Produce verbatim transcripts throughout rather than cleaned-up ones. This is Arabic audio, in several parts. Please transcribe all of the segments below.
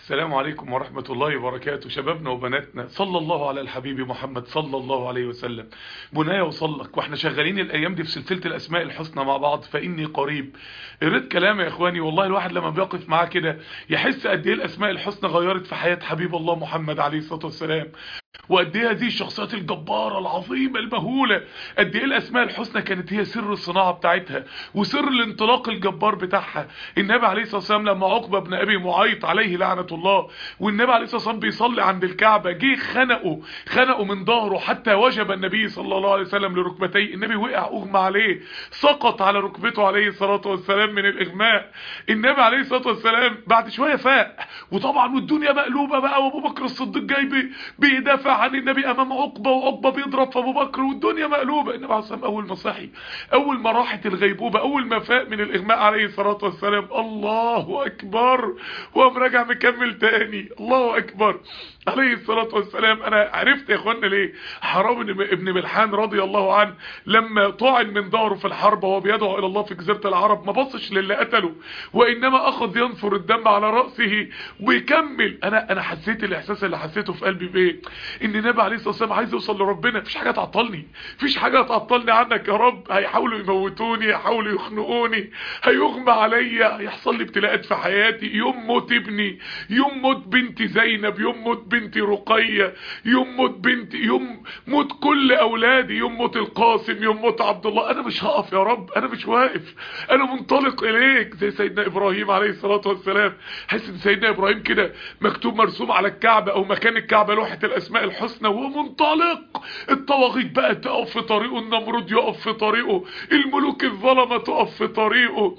السلام عليكم ورحمة الله وبركاته. شبابنا وبناتنا، صلى الله على الحبيب محمد صلى الله عليه وسلم. بنايا وصلك واحنا شغالين الايام دي في سلسلة الاسماء الحسنى مع بعض، فاني قريب. قريت كلام يا اخواني، والله الواحد لما بيقف معاه كده يحس قد ايه الاسماء الحسنى غيرت في حياة حبيب الله محمد عليه الصلاة والسلام، وقد ايه هذه الشخصيات الجبارة العظيمة المهولة، قد ايه الاسماء الحسنى كانت هي سر الصناعة بتاعتها وسر الانطلاق الجبار بتاعها. النبي عليه الصلاة والسلام لما عقبة بن ابي معيط عليه لعنة الله، والنبي عليه الصلاة والسلام بيصلي عند الكعبة، جه خنقه خنقه من ظهره حتى وجب النبي صلى الله عليه وسلم لركبتيه. النبي وقع اغمى عليه، سقط على ركبته عليه الصلاة والسلام من الاغماء. النبي عليه الصلاة والسلام بعد شوية فاق، وطبعا والدنيا مقلوبة بقى، وابو بكر الصديق جاي بيدافع عن النبي امام عقبة، وعقبة بيضرب في ابو بكر، والدنيا مقلوبة. النبي عليه الصلاة والسلام اول ما صحي، اول ما راحت الغيبوبة، اول ما فاق من الاغماء عليه الصلاة والسلام، الله اكبر، وقام راجع مكمل تاني، الله اكبر عليه الصلاة والسلام. انا عرفت يا اخوانا ليه حرام ابن ملحان رضي الله عنه لما طعن من ظهره في الحرب وهو بيدعو الى الله في جزيرة العرب ما بصش للي قتله، وانما اخذ ينثر الدم على رأسه ويكمل. انا انا حسيت الاحساس اللي حسيته في قلبي بايه، ان النبي عليه الصلاة والسلام عايز يوصل لربنا. مفيش حاجة تعطلني، مفيش حاجة تعطلني عنك يا رب. هيحاولوا يموتوني، هيحاولوا يخنقوني، هيغمى عليا، هيحصل لي ابتلاءات في حياتي، يوم موت ابني، يوم موت بنتي زينب، يوم موت بنتي رقية، يوم موت بنتي، يوم موت كل اولادي، يوم موت القاسم، يوم موت عبد الله. انا مش هقف يا رب، انا مش واقف، انا منطلق اليك زي سيدنا ابراهيم عليه الصلاة والسلام. حس ان سيدنا ابراهيم كده مكتوب مرسوم على الكعبة او مكان الكعبة لوحة الاسماء الحسنى وهو منطلق. الطواغيت بقى تقف في طريقه، النمرود يقف في طريقه، الملوك الظلمة تقف في طريقه،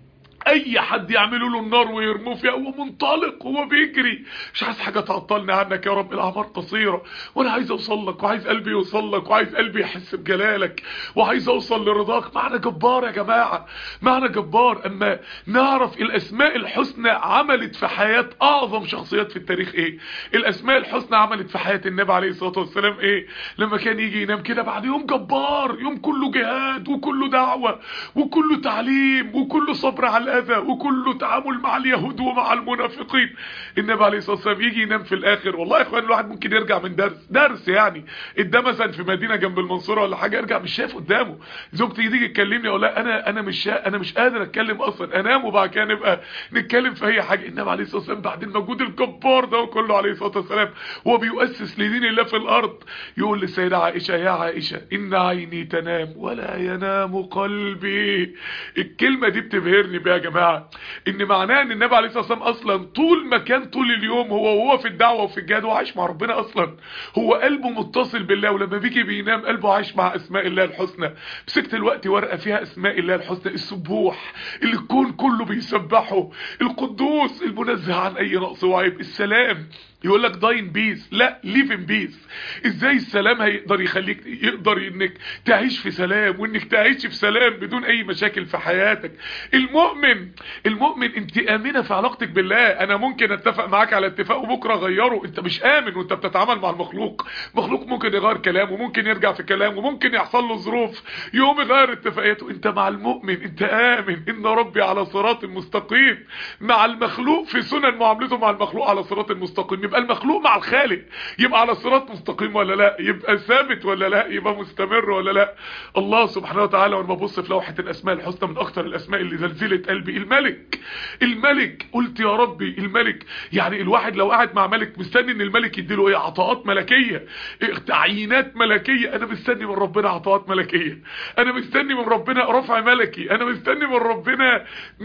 اي حد يعملوا له النار ويرموه فيها، هو منطلق، هو بيجري. مش عايز حاجه تعطلني عنك يا رب. الاعمار قصيره، وانا عايز اوصل لك، وعايز قلبي يوصل لك، وعايز قلبي يحس بجلالك، وعايز اوصل لرضاك. معنى جبار يا جماعه، معنى جبار. اما نعرف الاسماء الحسنى عملت في حياه اعظم شخصيات في التاريخ ايه، الاسماء الحسنى عملت في حياه النبي عليه الصلاه والسلام ايه، لما كان يجي ينام كده بعد يوم جبار، يوم كله جهاد وكله دعوه وكله تعليم وكله صبر على الأذى وكله تعامل مع اليهود ومع المنافقين، النبي عليه الصلاة والسلام يجي ينام في الآخر. والله يا اخوان الواحد ممكن يرجع من درس درس يعني قدام مثلا في مدينة جنب المنصورة ولا حاجة، يرجع مش شايف قدامه. زوجتي تيجي تكلمني اقول لها انا انا مش شا... انا مش قادر اتكلم اصلا، انام وبعد كده نبقى نتكلم في اي حاجة. النبي عليه الصلاة والسلام بعد المجهود الجبار ده كله عليه الصلاة والسلام هو بيؤسس لدين الله في الارض، يقول للسيدة عائشة: يا عائشة ان عيني تنام ولا ينام قلبي. الكلمة دي بتبهرني بيها يا جماعه، ان معناه ان النبي عليه الصلاه والسلام اصلا طول ما كان طول اليوم هو وهو في الدعوه وفي الجهاد وعايش مع ربنا، اصلا هو قلبه متصل بالله، ولما بيجي بينام قلبه عايش مع اسماء الله الحسنى. مسكت الوقت ورقه فيها اسماء الله الحسنى: السبوح اللي الكون كله بيسبحه، القدوس المنزه عن اي نقص وعيب، السلام يقول لك داين بيس، لا ليف ان بيس. ازاي السلام هيقدر يخليك يقدر انك تعيش في سلام، وانك تعيش في سلام بدون اي مشاكل في حياتك. المؤمن المؤمن انت امنه في علاقتك بالله. انا ممكن اتفق معاك على اتفاق وبكره اغيره، انت مش امن وانت بتتعامل مع المخلوق. مخلوق ممكن يغير كلامه، وممكن يرجع في كلامه، وممكن يحصل له ظروف يوم يغير اتفاقاته. انت مع المؤمن انت امن، ان ربي على صراط مستقيم. مع المخلوق في سنن معاملته مع المخلوق على صراط مستقيم. يبقى المخلوق مع الخالق يبقى على صراط مستقيم ولا لا، يبقى ثابت ولا لا، يبقى مستمر ولا لا. الله سبحانه وتعالى وانا ببص في لوحة الاسماء الحسنى من اكتر الاسماء اللي زلزلت قلبي الملك. الملك قلت يا ربي الملك، يعني الواحد لو قاعد مع ملك مستني ان الملك يديله ايه، عطاءات ملكية، إيه تعيينات ملكية. انا مستني من ربنا عطاءات ملكية، انا مستني من ربنا رفع ملكي، انا مستني من ربنا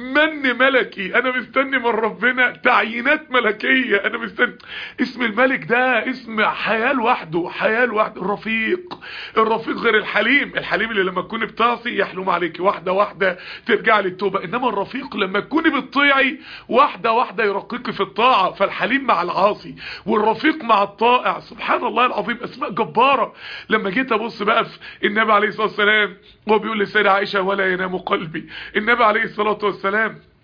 من ملكي، انا مستني من ربنا تعيينات ملكية، انا مستني. اسم الملك ده اسم حياة لوحده، حياة لوحده. الرفيق، الرفيق غير الحليم. الحليم اللي لما تكوني بتعصي يحلم عليكي واحدة واحدة ترجع للتوبة، انما الرفيق لما تكوني بتطيعي واحدة واحدة يرقيكي في الطاعة. فالحليم مع العاصي والرفيق مع الطائع. سبحان الله العظيم، اسماء جبارة. لما جيت ابص بقى في النبي عليه الصلاة والسلام وهو بيقول للسيدة عائشة: ولا ينام قلبي. النبي عليه الصلاة والسلام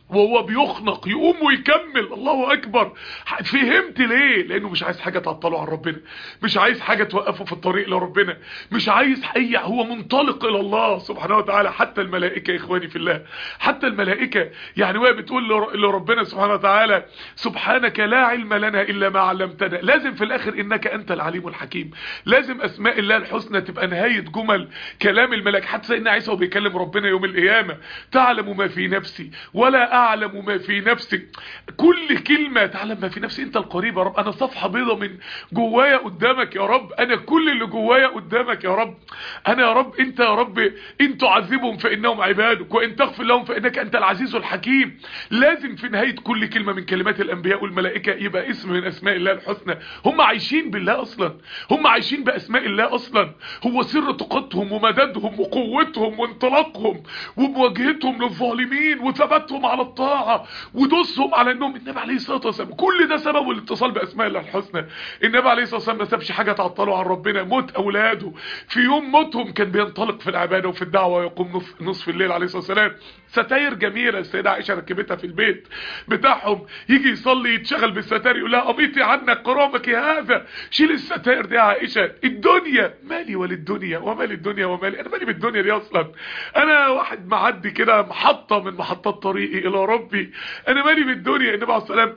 وهو بيخنق يقوم ويكمل. الله اكبر. فهمت ليه؟ لانه مش عايز حاجه تعطله عن ربنا، مش عايز حاجه توقفه في الطريق لربنا، مش عايز اي، هو منطلق الى الله سبحانه وتعالى. حتى الملائكه يا اخواني في الله، حتى الملائكه يعني وهي بتقول لربنا سبحانه وتعالى سبحانك لا علم لنا الا ما علمتنا، لازم في الاخر انك انت العليم الحكيم. لازم اسماء الله الحسنى تبقى نهايه جمل كلام الملائكه. حتى سيدنا عيسى وهو بيكلم ربنا يوم القيامه تعلم ما في نفسي ولا اعلم ما في نفسك، كل كلمة تعلم ما في نفسي. انت القريب يا رب، انا صفحة بيضة من جوايا قدامك يا رب، انا كل اللي جوايا قدامك يا رب. انا يا رب انت يا رب ان تعذبهم فانهم عبادك وان تغفر لهم فانك انت العزيز الحكيم. لازم في نهاية كل كلمة من كلمات الانبياء والملائكة يبقى اسم من اسماء الله الحسنى. هم عايشين بالله اصلا، هم عايشين باسماء الله اصلا. هو سر طاقتهم ومددهم وقوتهم وانطلاقهم ومواجهتهم للظالمين وثباتهم على الطاعة ودوسهم على انهم النبي عليه الصلاه والسلام. كل ده سببه الاتصال باسماء الله الحسنى. النبي عليه الصلاه والسلام ما سابش حاجه تعطله عن ربنا. موت اولاده في يوم موتهم كان بينطلق في العباده وفي الدعوه ويقوم نصف, نصف الليل عليه الصلاه والسلام. ستاير جميله السيده عائشه ركبتها في البيت بتاعهم، يجي يصلي يتشغل بالستاير يقول لها قميتي عنك قرامك هذا، شيل الستاير دي يا عائشه. الدنيا مالي وللدنيا ومال الدنيا ومالي، انا مالي بالدنيا دي اصلا، انا واحد معدي كده محطه من محطات طريقي الى ربي، انا مالي بالدنيا. النبي عليه السلام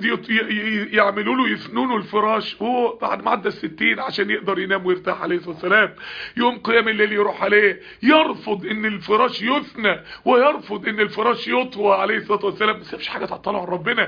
يعملوا له يفنوا الفراش وهو بعد ما عدى الستين عشان يقدر ينام ويرتاح عليه الصلاه والسلام. يوم قيام الليل يروح عليه يرفض ان الفراش يثنى ويرفض ان الفراش يطوى عليه الصلاه والسلام. ما سابش حاجه تعطله عن ربنا.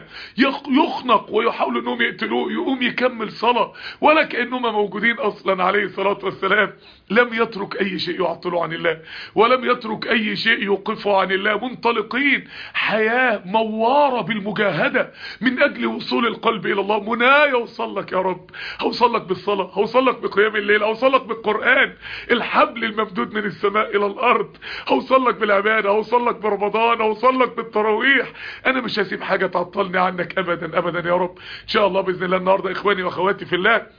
يخنق ويحاولوا انهم يقتلوه يقوم يكمل صلاه ولا كانهم موجودين اصلا عليه الصلاه والسلام. لم يترك اي شيء يعطله عن الله ولم يترك اي شيء يوقفه عن الله. منطلقين حياه مواره بالمجاهده من اجل وصول القلب الى الله. منايا اوصل لك يا رب، هوصل لك بالصلاه، هوصل لك بقيام الليل، هوصل لك بالقران الحبل الممدود من السماء الى الارض، هوصل لك بالعباده، هوصل لك برمضان، هوصل لك بالتراويح. انا مش هسيب حاجه تعطلني عنك ابدا ابدا يا رب. ان شاء الله باذن الله النهارده اخواني واخواتي في الله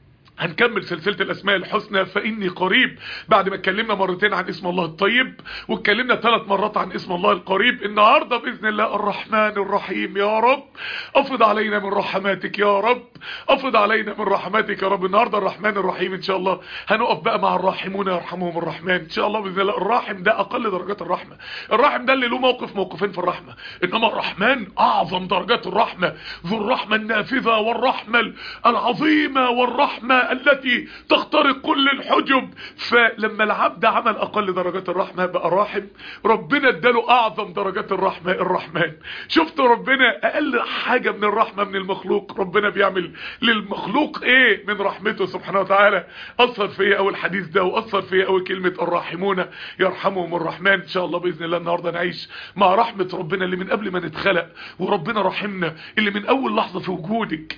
هنكمل سلسلة الاسماء الحسنى فاني قريب. بعد ما اتكلمنا مرتين عن اسم الله الطيب واتكلمنا ثلاث مرات عن اسم الله القريب، النهاردة باذن الله الرحمن الرحيم. يا رب افض علينا من رحماتك، يا رب افض علينا من رحماتك يا رب. النهاردة الرحمن الرحيم ان شاء الله هنقف بقى مع الراحمون يرحمهم الرحمن ان شاء الله باذن الله. الراحم ده اقل درجات الرحمة، الراحم ده اللي له موقف موقفين في الرحمة، انما الرحمن اعظم درجات الرحمة، ذو الرحمة النافذة والرحمة العظيمة والرحمة التي تخترق كل الحجب. فلما العبد عمل اقل درجات الرحمة بقى راحم، ربنا اداله اعظم درجات الرحمة الرحمن. شفتوا ربنا اقل حاجة من الرحمة من المخلوق ربنا بيعمل للمخلوق ايه من رحمته سبحانه وتعالى. اثر فيا اول حديث ده واثر فيا اول كلمة الراحمون يرحمهم الرحمن. ان شاء الله باذن الله النهارده نعيش مع رحمة ربنا اللي من قبل ما نتخلق وربنا رحمنا، اللي من اول لحظة في وجودك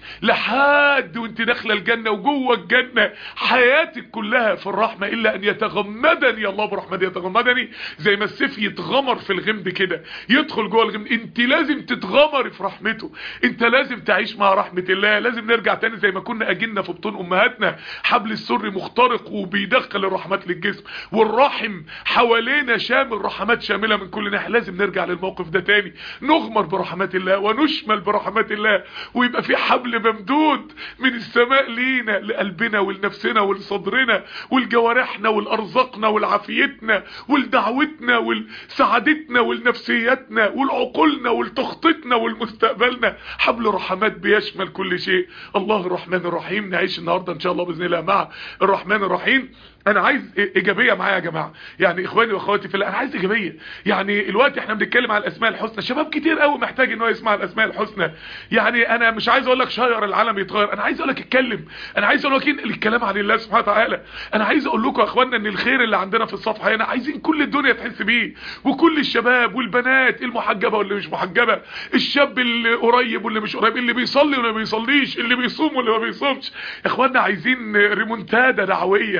لحد وانت داخله الجنة وجوه الجنة حياتك كلها في الرحمة، الا ان يتغمدني الله برحمته. يتغمدني زي ما السيف يتغمر في الغمد كده يدخل جوه الغمد. انت لازم تتغمري في رحمته، انت لازم تعيش مع رحمة الله. لازم نرجع تاني زي ما كنا اجلنا في بطون امهاتنا، حبل السر مخترق وبيدخل الرحمات للجسم، والرحم حوالينا شامل، رحمات شاملة من كل ناحية. لازم نرجع للموقف ده تاني، نغمر برحمات الله ونشمل برحمات الله، ويبقى في حبل ممدود من السماء لينا لقلبنا ولنفسنا ولصدرنا ولجوارحنا ولارزاقنا ولعافيتنا ولدعوتنا ولسعادتنا ولنفسيتنا ولعقولنا ولتخطيطنا ولمستقبلنا. حبل رحمات بيشمل كل شيء. الله الرحمن الرحيم. نعيش النهارده ان شاء الله باذن الله مع الرحمن الرحيم. انا عايز ايجابيه معايا يا جماعه، يعني اخواني واخواتي في الله، انا عايز ايجابيه. يعني الوقت احنا بنتكلم على الاسماء الحسنى، شباب كتير قوي محتاج ان هو يسمع الاسماء الحسنى. يعني انا مش عايز اقول لك شير العالم يتغير، انا عايز اقول لك اتكلم، انا عايز اقول لك انقل الكلام عن الله سبحانه وتعالى. انا عايز اقول لكم يا اخواننا ان الخير اللي عندنا في الصفحه هنا عايزين كل الدنيا تحس بيه، وكل الشباب والبنات المحجبه واللي مش محجبه، الشاب اللي قريب واللي مش قريب، اللي بيصلي واللي ما بيصليش، اللي بيصوم واللي ما بيصومش. يا اخواننا عايزين ريمونتادا دعويه،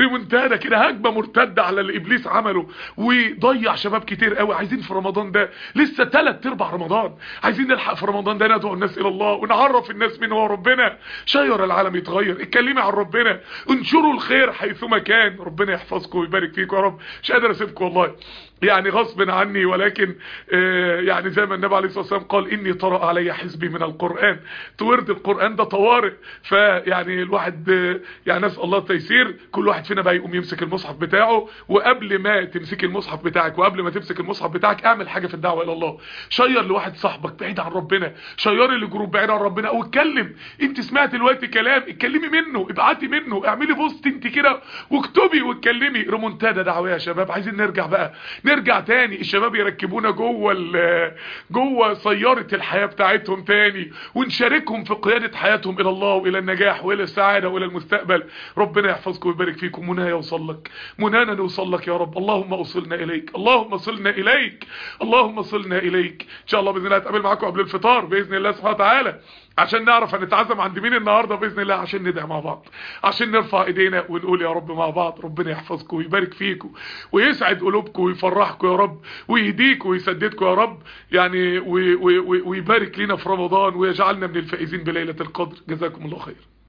ريمونتادا كده، هجمه مرتده على اللي ابليس عمله وضيع شباب كتير قوي. عايزين في رمضان ده لسه ثلاث ارباع رمضان، عايزين نلحق في رمضان ده ندعو الناس الى الله ونعرف الناس مين هو ربنا. شير العالم يتغير، اتكلمي عن ربنا، انشروا الخير حيثما كان. ربنا يحفظكم ويبارك فيكم يا رب. مش قادر اسيبكم والله يعني غصب عني، ولكن آه يعني زي ما النبي عليه الصلاه والسلام قال اني طرأ علي حزبي من القران. تورد القران ده طوارئ، فيعني الواحد آه يعني نسال الله التيسير. كل واحد فينا بقى يقوم يمسك المصحف بتاعه، وقبل ما تمسك المصحف بتاعك وقبل ما تمسك المصحف بتاعك اعمل حاجه في الدعوه الى الله. شير لواحد صاحبك بعيد عن ربنا، شيري لجروب بعيد عن ربنا، او اتكلم. انت سمعت دلوقتي كلام، اتكلمي منه، ابعتي منه، اعملي بوست انت كده واكتبي واتكلمي. ريمونتادا دعويه يا شباب. عايزين نرجع بقى، نرجع تاني الشباب يركبونا جوه جوه سياره الحياه بتاعتهم تاني، ونشاركهم في قياده حياتهم الى الله والى النجاح والى السعاده والى المستقبل. ربنا يحفظكم ويبارك فيكم. منايا يوصل لك، منانا نوصل لك يا رب. اللهم اوصلنا اليك، اللهم صلنا اليك، اللهم صلنا اليك. ان شاء الله باذن الله هتقابل معاكم قبل الفطار باذن الله سبحانه وتعالى، عشان نعرف هنتعزم عند مين النهارده باذن الله، عشان ندعي مع بعض، عشان نرفع ايدينا ونقول يا رب مع بعض. ربنا يحفظكم ويبارك فيكم ويسعد قلوبكم ويفرحكم يا رب، ويهديكم ويسددكم يا رب يعني، ويبارك لنا في رمضان ويجعلنا من الفائزين بليلة القدر. جزاكم الله خير.